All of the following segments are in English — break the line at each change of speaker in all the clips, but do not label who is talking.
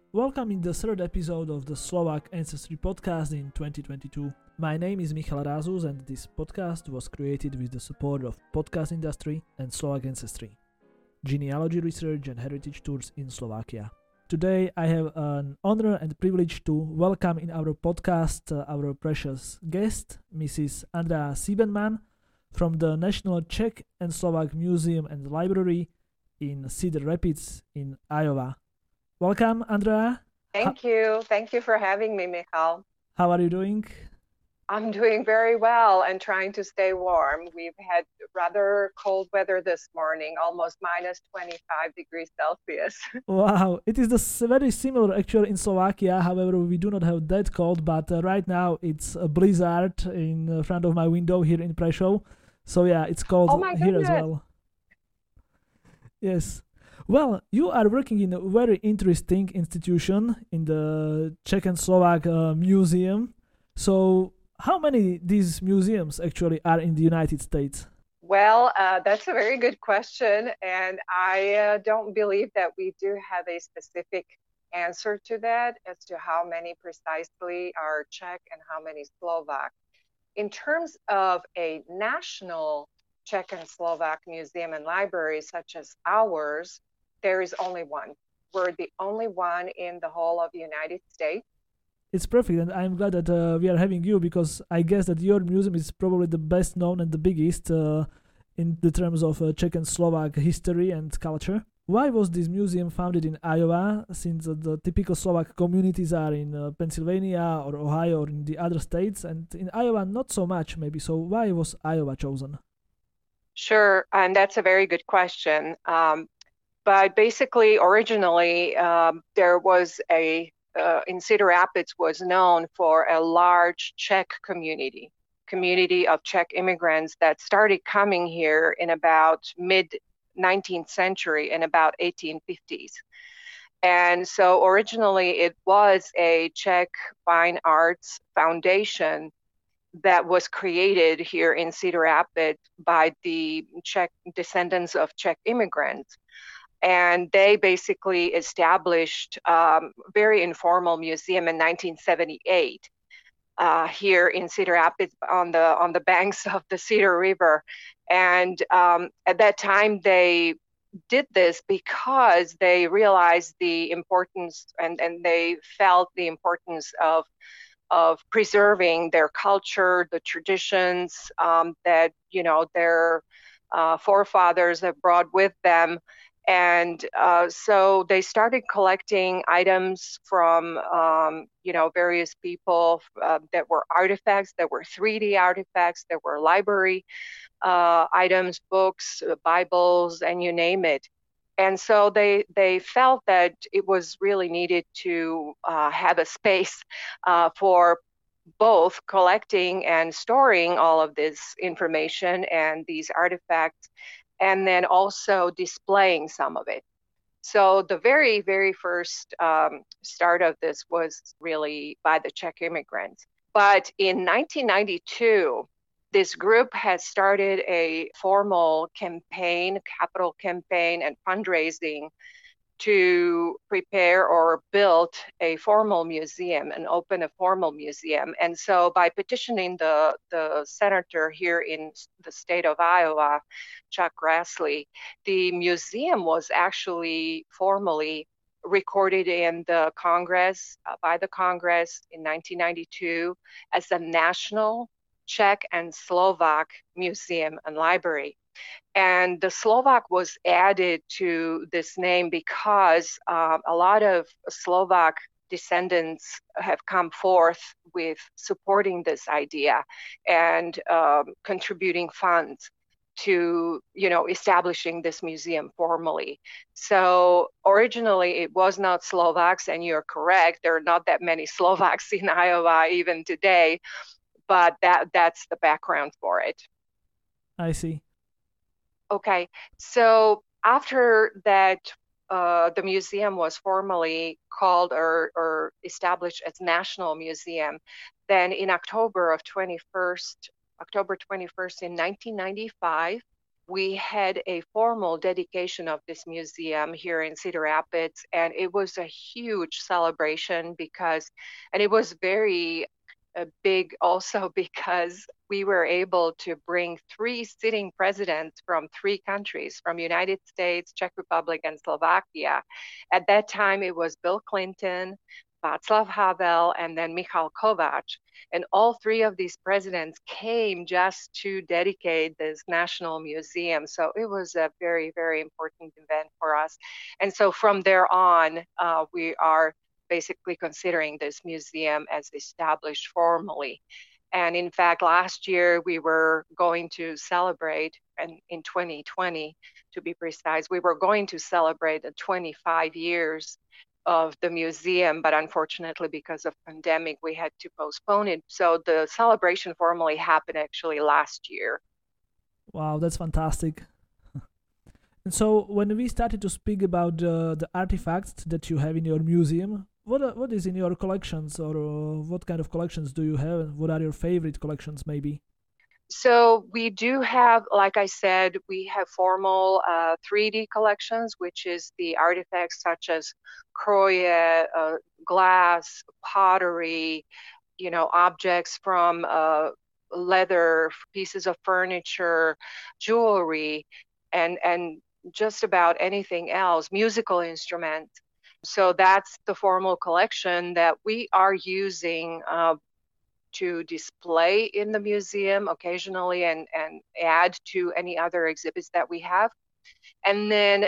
Welcome in the third episode of the Slovak Ancestry Podcast in 2022. My name is Michal Rázus and this podcast was created with the support of Podcast Industry and Slovak Ancestry, genealogy research and heritage tours in Slovakia. Today I have an honor and privilege to welcome in our podcast our precious guest, Mrs. Andrea Siebenman from the National Czech and Slovak Museum and Library in Cedar Rapids in Iowa. Welcome, Andrea.
Thank you. Thank you for having me, Michal.
How are you doing?
I'm doing very well and trying to stay warm. We've had rather cold weather this morning, almost minus 25 degrees Celsius.
Wow, it is very similar actually in Slovakia. However, we do not have that cold, but right now it's a blizzard in front of my window here in Prešov. So yeah, it's cold
Oh my
here as
goodness.
well. Yes. Well, you are working in a very interesting institution in the Czech and Slovak Museum. So, how many these museums actually are in the United States?
Well, that's a very good question. And I don't believe that we do have a specific answer to that as to how many precisely are Czech and how many Slovak. In terms of a national Czech and Slovak museum and library such as ours, there is only one. We're the only one in the whole of the United States.
It's perfect, and I'm glad that we are having you because I guess that your museum is probably the best known and the biggest in the terms of Czech and Slovak history and culture. Why was this museum founded in Iowa, since the typical Slovak communities are in Pennsylvania or Ohio or in the other states, and in Iowa not so much maybe, so why was Iowa chosen?
Sure, and that's a very good question. But basically, originally, there was in Cedar Rapids was known for a large Czech community of Czech immigrants that started coming here in about mid 19th century in about 1850s. And so originally it was a Czech fine arts foundation that was created here in Cedar Rapids by the Czech descendants of Czech immigrants. And they basically established a very informal museum in 1978 here in Cedar Rapids on the banks of the Cedar River. And at that time, they did this because they realized the importance and they felt the importance of preserving their culture, the traditions that their forefathers have brought with them. And so they started collecting items from, various people that were artifacts, that were 3D artifacts, that were library items, books, Bibles, and you name it. And so they felt that it was really needed to have a space for both collecting and storing all of this information and these artifacts, and then also displaying some of it. So the very, very first start of this was really by the Czech immigrants. But in 1992, this group has started a formal campaign, capital campaign, and fundraising to prepare or build a formal museum and open a formal museum. And so by petitioning the senator here in the state of Iowa, Chuck Grassley, the museum was actually formally recorded in the Congress, by the Congress in 1992 as a National Czech and Slovak Museum and Library. And the Slovak was added to this name because a lot of Slovak descendants have come forth with supporting this idea and contributing funds to, establishing this museum formally. So originally it was not Slovaks, and you're correct, there are not that many Slovaks in Iowa even today, but that's the background for it.
I see.
Okay, so after that, the museum was formally called or established as National Museum. Then in October 21st in 1995, we had a formal dedication of this museum here in Cedar Rapids, and it was a huge celebration and it was very big also because we were able to bring three sitting presidents from three countries, from United States, Czech Republic, and Slovakia. At that time, it was Bill Clinton, Václav Havel, and then Michal Kovács. And all three of these presidents came just to dedicate this national museum. So it was a very, very important event for us. And so from there on, we are basically considering this museum as established formally. And in fact, last year we were going to celebrate, and in 2020, to be precise, we were going to celebrate the 25 years of the museum, but unfortunately because of pandemic, we had to postpone it. So the celebration formally happened actually last year.
Wow, that's fantastic. And so when we started to speak about the artifacts that you have in your museum, what is in your collections, or what kind of collections do you have, and what are your favorite collections maybe?
So we do have, like I said, we have formal 3D collections, which is the artifacts such as kroje, glass, pottery, objects from leather, pieces of furniture, jewelry, and just about anything else, musical instruments. So that's the formal collection that we are using to display in the museum occasionally and add to any other exhibits that we have. And then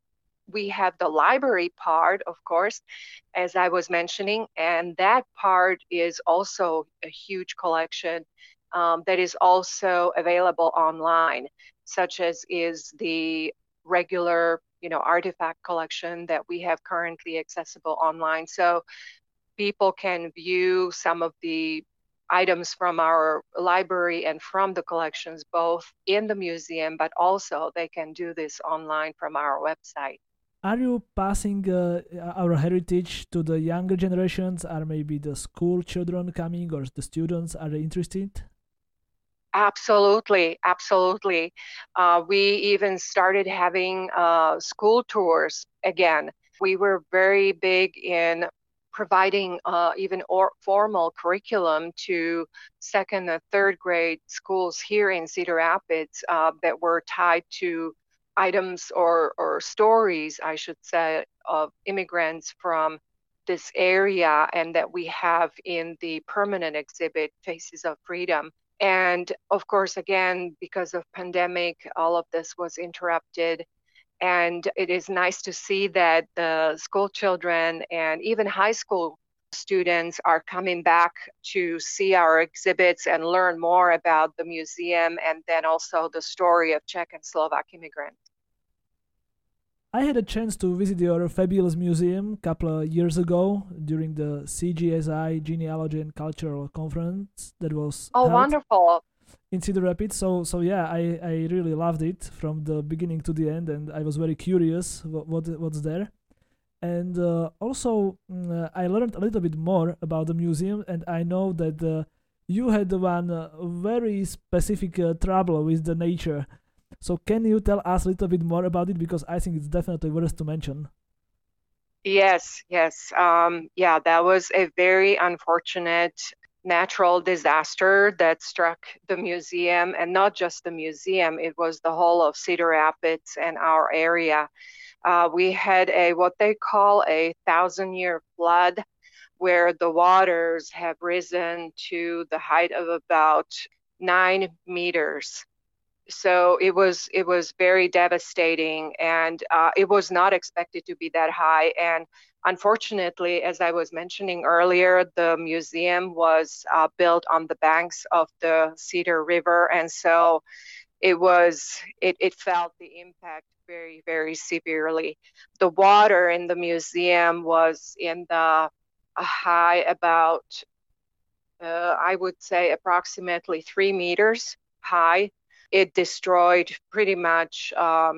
we have the library part, of course, as I was mentioning, and that part is also a huge collection that is also available online, such as is the regular, artifact collection that we have currently accessible online. So people can view some of the items from our library and from the collections, both in the museum, but also they can do this online from our website.
Are you passing our heritage to the younger generations? Are maybe the school children coming, or the students, are they interested?
Absolutely, absolutely. We even started having school tours again. We were very big in providing even formal curriculum to second and third grade schools here in Cedar Rapids that were tied to items or stories, I should say, of immigrants from this area, and that we have in the permanent exhibit, Faces of Freedom. And of course, again, because of pandemic, all of this was interrupted. And it is nice to see that the school children and even high school students are coming back to see our exhibits and learn more about the museum, and then also the story of Czech and Slovak immigrants.
I had a chance to visit your fabulous museum a couple of years ago during the CGSI Genealogy and Cultural Conference that was
held wonderful
in Cedar Rapids. So yeah, I really loved it from the beginning to the end, and I was very curious what's there. And also I learned a little bit more about the museum, and I know that you had one very specific trouble with the nature. So can you tell us a little bit more about it, because I think it's definitely worth to mention.
Yes. Yeah, that was a very unfortunate natural disaster that struck the museum, and not just the museum, it was the whole of Cedar Rapids and our area. We had what they call a 1,000-year flood, where the waters have risen to the height of about 9 meters. So it was very devastating, and it was not expected to be that high. And unfortunately, as I was mentioning earlier, the museum was built on the banks of the Cedar River, and so it felt the impact very, very severely. The water in the museum was in the high about I would say approximately 3 meters high. It destroyed pretty much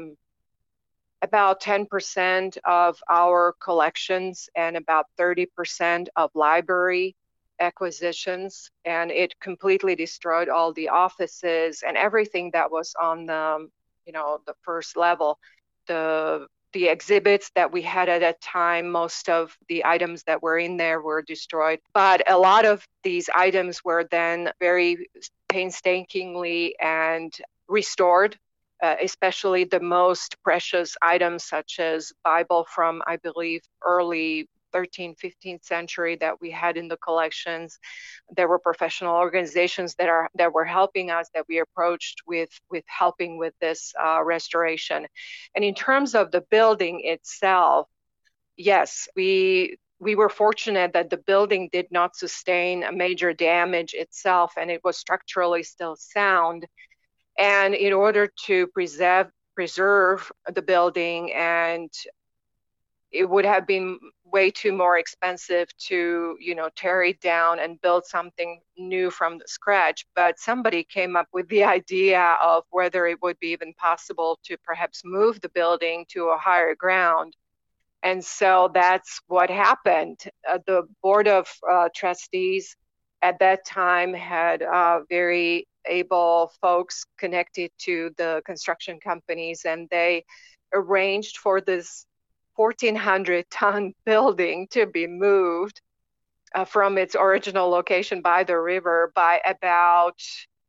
about 10% of our collections and about 30% of library acquisitions. And it completely destroyed all the offices and everything that was on the the first level. The exhibits that we had at that time, most of the items that were in there were destroyed. But a lot of these items were then very painstakingly and restored, especially the most precious items such as Bible from, I believe, early 13th, 15th century that we had in the collections. There were professional organizations that were helping us, that we approached with helping with this restoration. And in terms of the building itself, yes, we were fortunate that the building did not sustain a major damage itself, and it was structurally still sound. And in order to preserve the building, and it would have been way too more expensive to tear it down and build something new from the scratch. But somebody came up with the idea of whether it would be even possible to perhaps move the building to a higher ground. And so that's what happened. The board of trustees at that time had very able folks connected to the construction companies, and they arranged for this 1,400-ton building to be moved from its original location by the river by about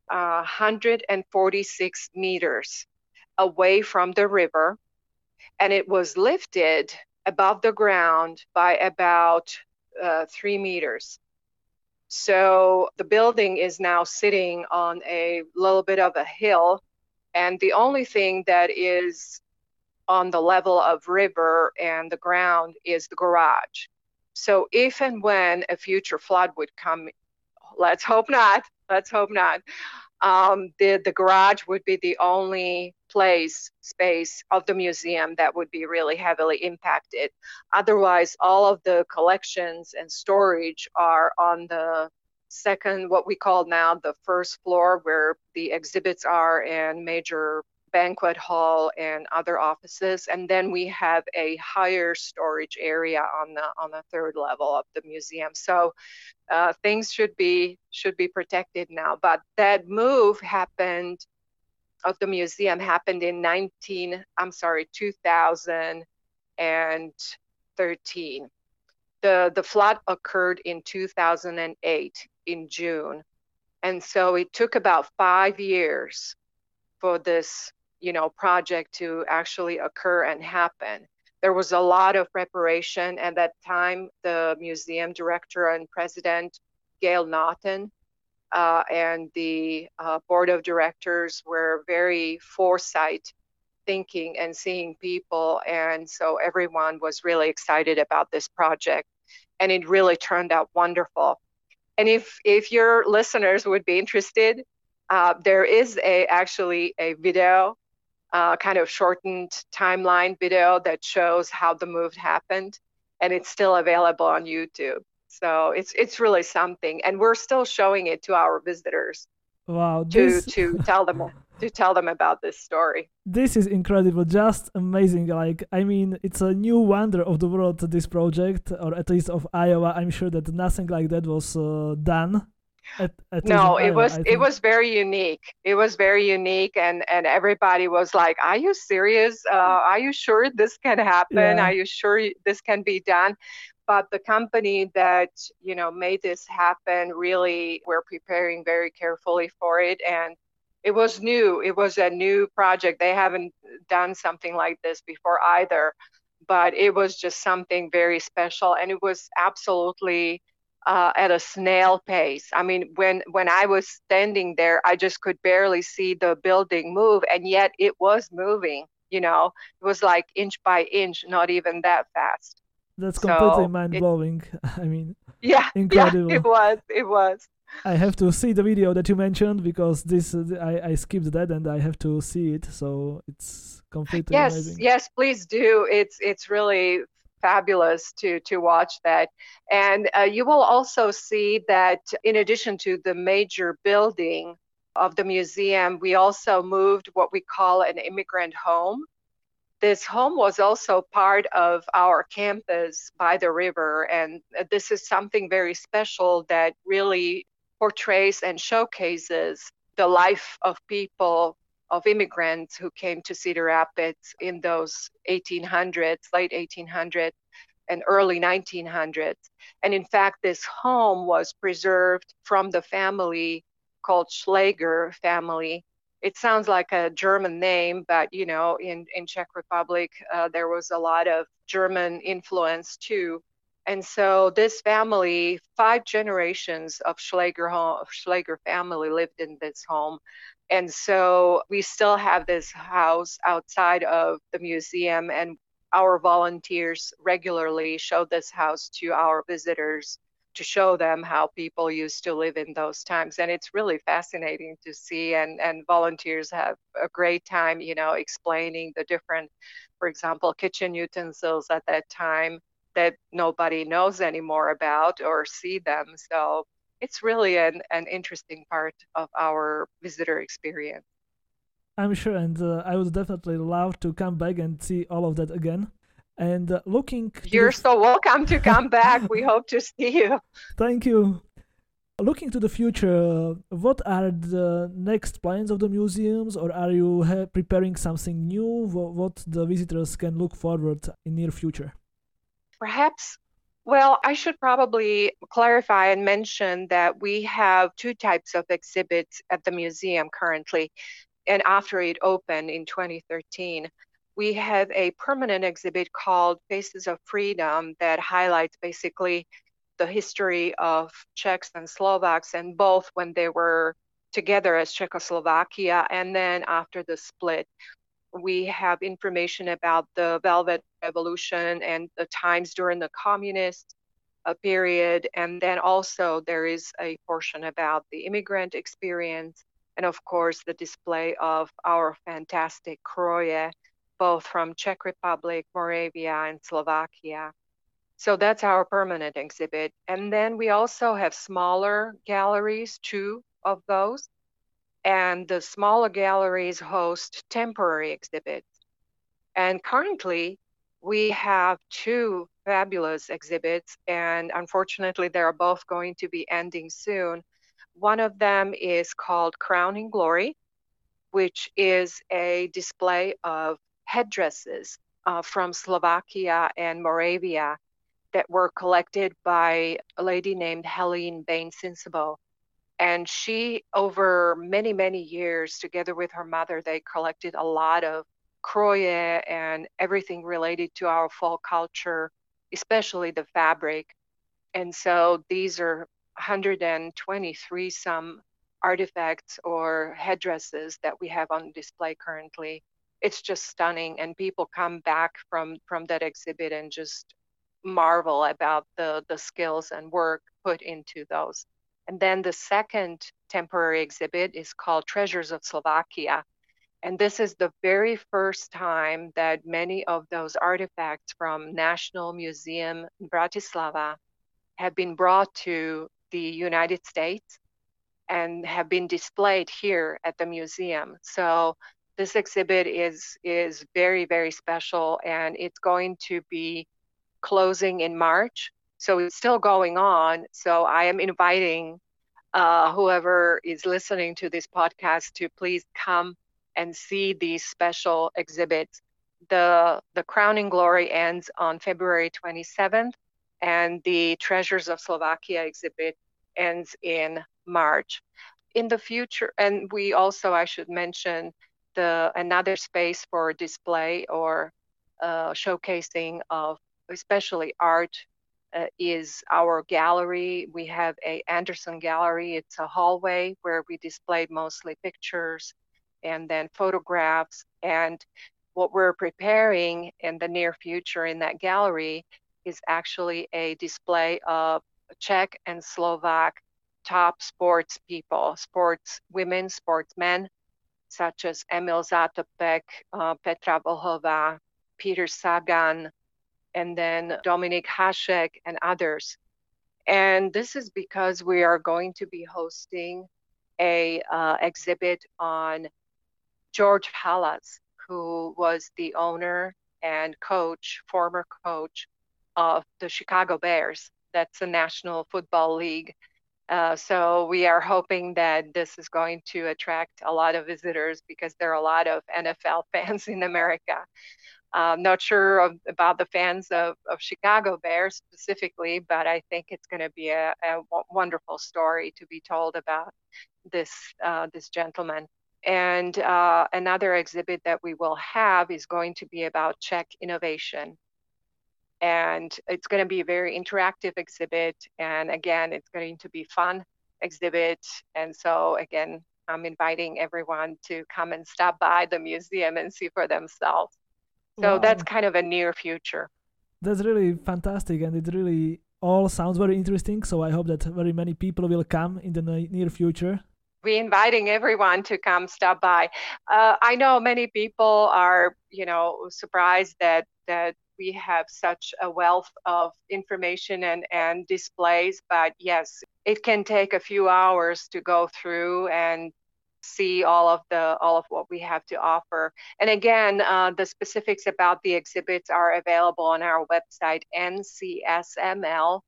146 meters away from the river. And it was lifted above the ground by about 3 meters. So the building is now sitting on a little bit of a hill, and the only thing that is on the level of river and the ground is the garage. So if and when a future flood would come, let's hope not, the garage would be the only space of the museum that would be really heavily impacted. Otherwise, all of the collections and storage are on the second, what we call now the first floor, where the exhibits are and major banquet hall and other offices. And then we have a higher storage area on the third level of the museum. So things should be protected now. But that move of the museum happened in 2013. The flood occurred in 2008 in June. And so it took about 5 years for this project to actually occur and happen. There was a lot of preparation. At that time, the museum director and president, Gail Naughton, and the board of directors were very foresight thinking and seeing people. And so everyone was really excited about this project. And it really turned out wonderful. And if your listeners would be interested, there is actually a video, kind of shortened timeline video that shows how the move happened, and it's still available on YouTube. So it's really something, and we're still showing it to our visitors.
Wow!
To tell them about this story.
This is incredible, just amazing. It's a new wonder of the world. This project, or at least of Iowa. I'm sure that nothing like that was done.
No, it was very unique. It was very unique, and everybody was like, "Are you serious? Are you sure this can happen?
Yeah.
Are you sure this can be done?" But the company that made this happen really were preparing very carefully for it, and it was new. It was a new project. They haven't done something like this before either, but it was just something very special, and it was absolutely at a snail pace. I mean, when I was standing there, I just could barely see the building move, and yet it was moving. It was like inch by inch, not even that fast.
That's completely mind-blowing. Incredible.
Yeah, it was.
I have to see the video that you mentioned, because I skipped that and I have to see it. So it's completely amazing.
Yes, please do. It's really fabulous to watch that. And you will also see that in addition to the major building of the museum, we also moved what we call an immigrant home. This home was also part of our campus by the river, and this is something very special that really portrays and showcases the life of people of immigrants who came to Cedar Rapids in those 1800s, late 1800s and early 1900s. And in fact, this home was preserved from the family called Schlager family. It sounds like a German name, but in Czech Republic, there was a lot of German influence too. And so this family, 5 generations of Schlager family lived in this home. And so we still have this house outside of the museum, and our volunteers regularly show this house to our visitors to show them how people used to live in those times. And it's really fascinating to see, and volunteers have a great time, explaining the different, for example, kitchen utensils at that time that nobody knows anymore about or see them. So it's really an interesting part of our visitor experience.
I'm sure, and I would definitely love to come back and see all of that again. And looking...
You're so welcome to come back. We hope to see you.
Thank you. Looking to the future, what are the next plans of the museums, or are you preparing something new? What the visitors can look forward in near future?
Perhaps, well, I should probably clarify and mention that we have 2 types of exhibits at the museum currently. And after it opened in 2013, we have a permanent exhibit called Faces of Freedom that highlights basically the history of Czechs and Slovaks, and both when they were together as Czechoslovakia and then after the split. We have information about the Velvet Revolution and the times during the communist period. And then also there is a portion about the immigrant experience, and of course the display of our fantastic kroje, both from Czech Republic, Moravia, and Slovakia. So that's our permanent exhibit. And then we also have smaller galleries, 2 of those. And the smaller galleries host temporary exhibits. And currently, we have 2 fabulous exhibits, and unfortunately, they're both going to be ending soon. One of them is called Crowning Glory, which is a display of headdresses from Slovakia and Moravia that were collected by a lady named Helene Bain-Sinsabo. And she, over many, many years, together with her mother, they collected a lot of kroje and everything related to our folk culture, especially the fabric. And so these are 123 some artifacts or headdresses that we have on display currently. It's just stunning, and people come back from that exhibit and just marvel about the skills and work put into those. And then the second temporary exhibit is called Treasures of Slovakia. And this is the very first time that many of those artifacts from National Museum in Bratislava have been brought to the United States and have been displayed here at the museum. So this exhibit is very, very special, and it's going to be closing in March. So it's still going on. So I am inviting whoever is listening to this podcast to please come and see these special exhibits. The Crowning Glory ends on February 27th, and the Treasures of Slovakia exhibit ends in March. In the future, and we also, I should mention, another space for display or showcasing of especially art is our gallery. We have a Anderson Gallery. It's a hallway where we displayed mostly pictures and then photographs. And what we're preparing in the near future in that gallery is actually a display of Czech and Slovak top sports people, sports women, sportsmen, such as Emil Zatopek, Petra Vlhová, Peter Sagan, and then Dominik Hašek and others. And this is because we are going to be hosting a exhibit on George Halas, who was the owner and former coach of the Chicago Bears. That's the National Football League So we are hoping that this is going to attract a lot of visitors because there are a lot of NFL fans in America. Not sure about the fans of Chicago Bears specifically, but I think it's going to be a wonderful story to be told about this gentleman. And another exhibit that we will have is going to be about Czech innovation. And it's going to be a very interactive exhibit. And again, it's going to be fun exhibit. And so again, I'm inviting everyone to come and stop by the museum and see for themselves. So that's kind of a near future.
That's really fantastic, and it really all sounds very interesting. So I hope that very many people will come in the near future.
We're inviting everyone to come stop by. I know many people are, surprised that we have such a wealth of information and displays, but yes, it can take a few hours to go through and see all of what we have to offer. And again, the specifics about the exhibits are available on our website, ncsml.org.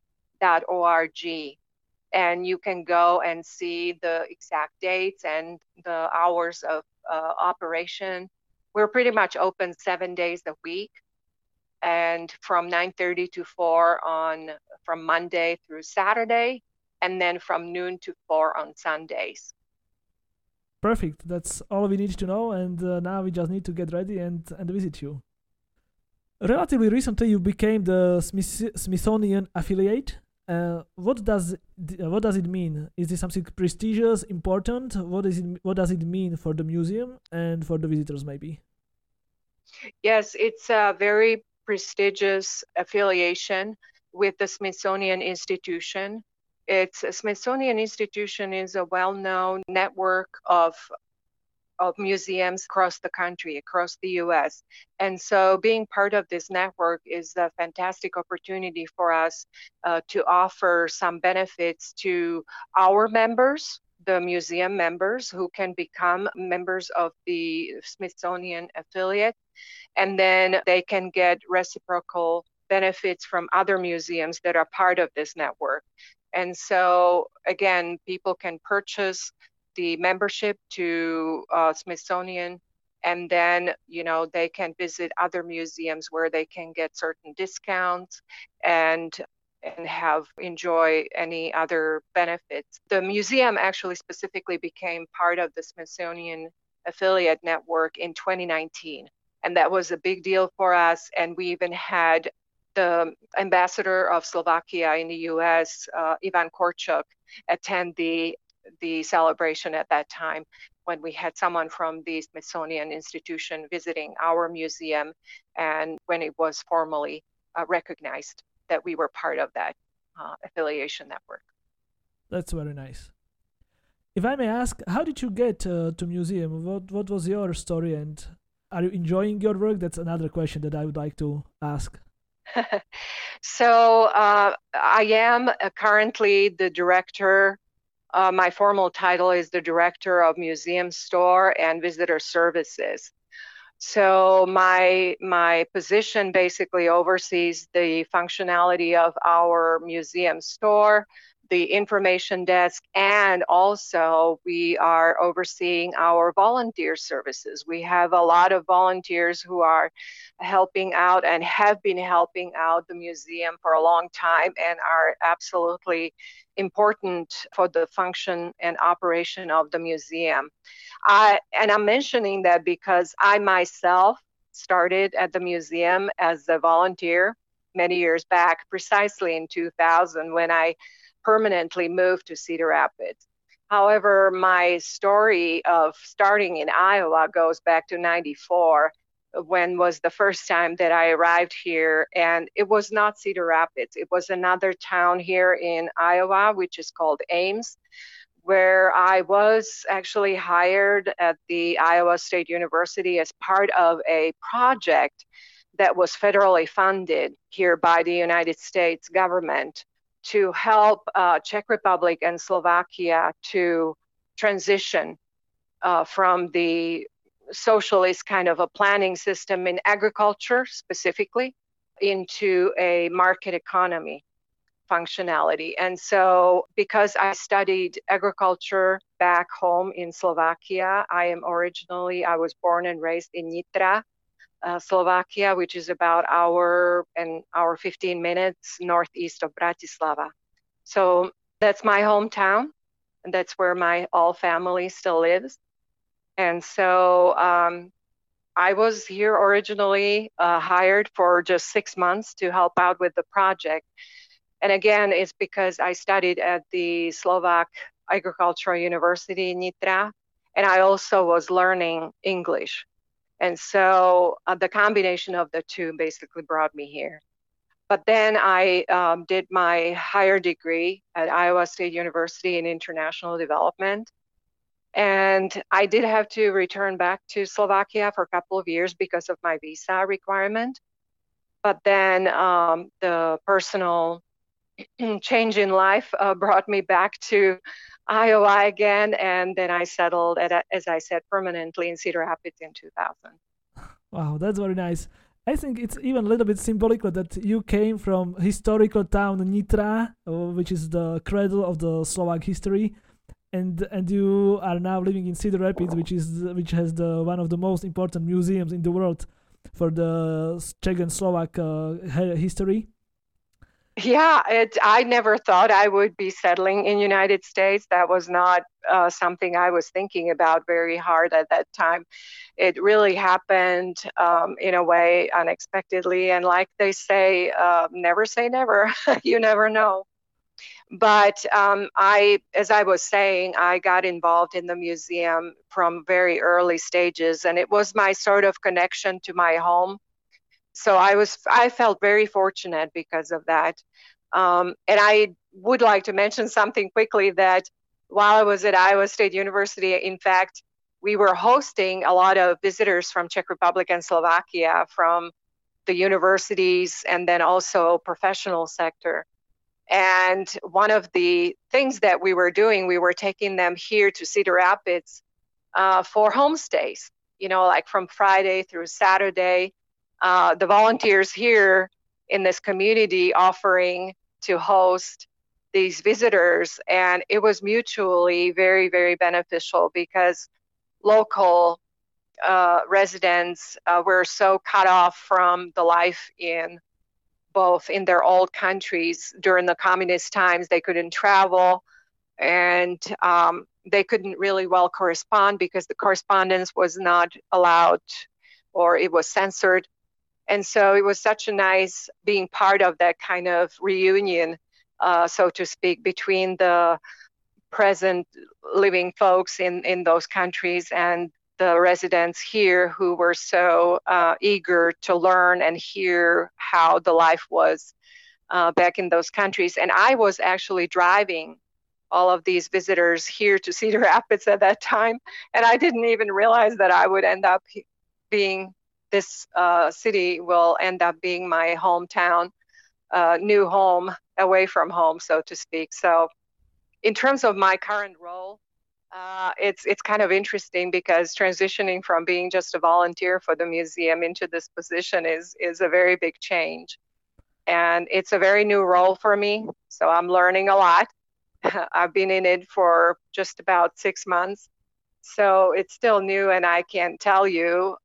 And you can go and see the exact dates and the hours of operation. We're pretty much open 7 days a week, and from 9:30 to 4 from Monday through Saturday, and then from noon to 4 on Sundays.
Perfect. That's all we need to know, and now we just need to get ready and visit you. Relatively recently, you became the Smithsonian affiliate. What does it mean? Is this something prestigious, important? What does it mean for the museum and for the visitors, maybe?
Yes, it's a very prestigious affiliation with the Smithsonian Institution. Smithsonian Institution is a well-known network of museums across the country, across the U.S. And so being part of this network is a fantastic opportunity for us to offer some benefits to our members, the museum members, who can become members of the Smithsonian affiliate. And then they can get reciprocal benefits from other museums that are part of this network. And so, again, people can purchase the membership to Smithsonian, and then they can visit other museums where they can get certain discounts and enjoy any other benefits. The museum actually specifically became part of the Smithsonian affiliate network in 2019, and that was a big deal for us. And we even had the ambassador of Slovakia in the U.S., Ivan Korchuk, attend the celebration at that time when we had someone from the Smithsonian Institution visiting our museum, and when it was formally recognized that we were part of that affiliation network.
That's very nice. If I may ask, how did you get to museum? What was your story, and are you enjoying your work? That's another question that I would like to ask.
So I am currently the director. My formal title is the Director of Museum Store and Visitor Services. So my position basically oversees the functionality of our museum store, the information desk, and also we are overseeing our volunteer services. We have a lot of volunteers who are helping out and have been helping out the museum for a long time and are absolutely important for the function and operation of the museum. And I'm mentioning that because I myself started at the museum as a volunteer many years back, precisely in 2000, when I permanently moved to Cedar Rapids. However, my story of starting in Iowa goes back to 94, when was the first time that I arrived here. And it was not Cedar Rapids. It was another town here in Iowa, which is called Ames, where I was actually hired at the Iowa State University as part of a project that was federally funded here by the United States government to help Czech Republic and Slovakia to transition from the socialist kind of a planning system in agriculture specifically into a market economy. functionality. And so because I studied agriculture back home in Slovakia, I was born and raised in Nitra, Slovakia, which is about hour 15 minutes northeast of Bratislava. So that's my hometown, and that's where my all family still lives. And so I was here originally hired for just 6 months to help out with the project. And again, it's because I studied at the Slovak Agricultural University in Nitra, and I also was learning English. And so the combination of the two basically brought me here. But then I did my higher degree at Iowa State University in International Development. And I did have to return back to Slovakia for a couple of years because of my visa requirement. But then the personal change in life brought me back to Iowa again. And then I settled, as I said, permanently in Cedar Rapids in 2000.
Wow, that's very nice. I think it's even a little bit symbolic that you came from historical town Nitra, which is the cradle of the Slovak history, and you are now living in Cedar Rapids, which has one of the most important museums in the world for the Czech and Slovak history.
Yeah, I never thought I would be settling in United States. That was not something I was thinking about very hard at that time. It really happened in a way unexpectedly. And like they say, never say never. You never know. But as I was saying, I got involved in the museum from very early stages, and it was my sort of connection to my home. So I felt very fortunate because of that. And I would like to mention something quickly, that while I was at Iowa State University, in fact, we were hosting a lot of visitors from Czech Republic and Slovakia, from the universities and then also professional sector. And one of the things that we were doing, we were taking them here to Cedar Rapids for homestays, like from Friday through Saturday. The volunteers here in this community offering to host these visitors, and it was mutually very, very beneficial because local residents were so cut off from the life in their old countries during the communist times. They couldn't travel, and they couldn't really well correspond because the correspondence was not allowed, or it was censored. And so it was such a nice being part of that kind of reunion, so to speak, between the present living folks in those countries and the residents here who were so eager to learn and hear how the life was back in those countries. And I was actually driving all of these visitors here to Cedar Rapids at that time, and I didn't even realize that I would end up being this city will end up being my hometown, new home, away from home, so to speak. So in terms of my current role, it's kind of interesting because transitioning from being just a volunteer for the museum into this position is a very big change. And it's a very new role for me, so I'm learning a lot. I've been in it for just about 6 months, so it's still new, and I can't tell you,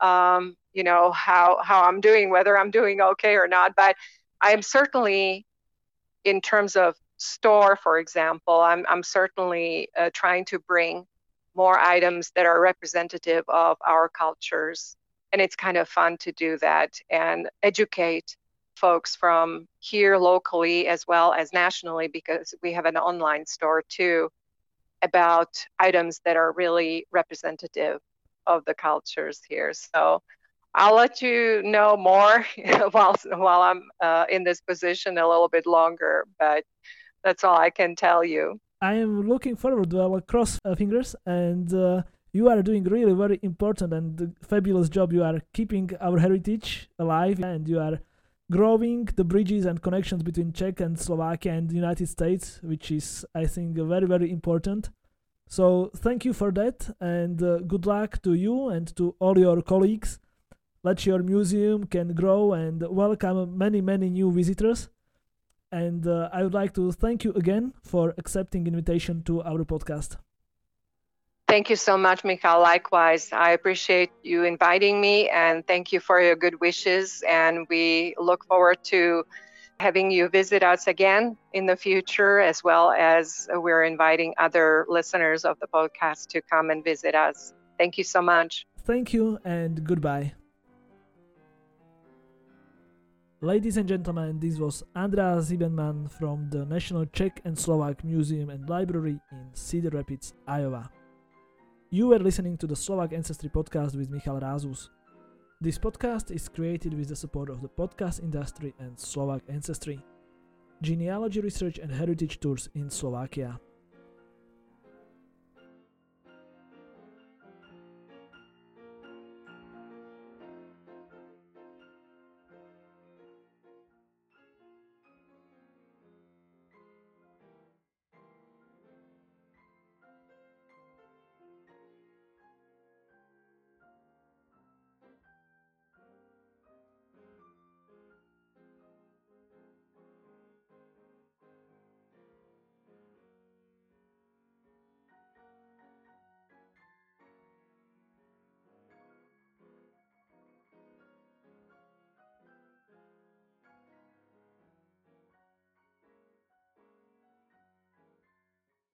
how I'm doing, whether I'm doing okay or not. But I am certainly, in terms of store, for example, I'm certainly trying to bring more items that are representative of our cultures. And it's kind of fun to do that and educate folks from here locally as well as nationally, because we have an online store too, about items that are really representative of the cultures here. So I'll let you know more while I'm in this position a little bit longer, but that's all I can tell you.
I am looking forward to our cross fingers, and you are doing really very important and fabulous job. You are keeping our heritage alive, and you are growing the bridges and connections between Czech and Slovakia and the United States, which is, I think, very, very important. So thank you for that, and good luck to you and to all your colleagues. Let your museum can grow and welcome many, many new visitors. And I would like to thank you again for accepting invitation to our podcast.
Thank you so much, Michal. Likewise, I appreciate you inviting me, and thank you for your good wishes. And we look forward to having you visit us again in the future, as well as we're inviting other listeners of the podcast to come and visit us. Thank you so much.
Thank you and goodbye. Ladies and gentlemen, this was Andrea Ziebenman from the National Czech and Slovak Museum and Library in Cedar Rapids, Iowa. You were listening to the Slovak Ancestry Podcast with Michal Rázus. This podcast is created with the support of the podcast industry and Slovak Ancestry, genealogy research and heritage tours in Slovakia.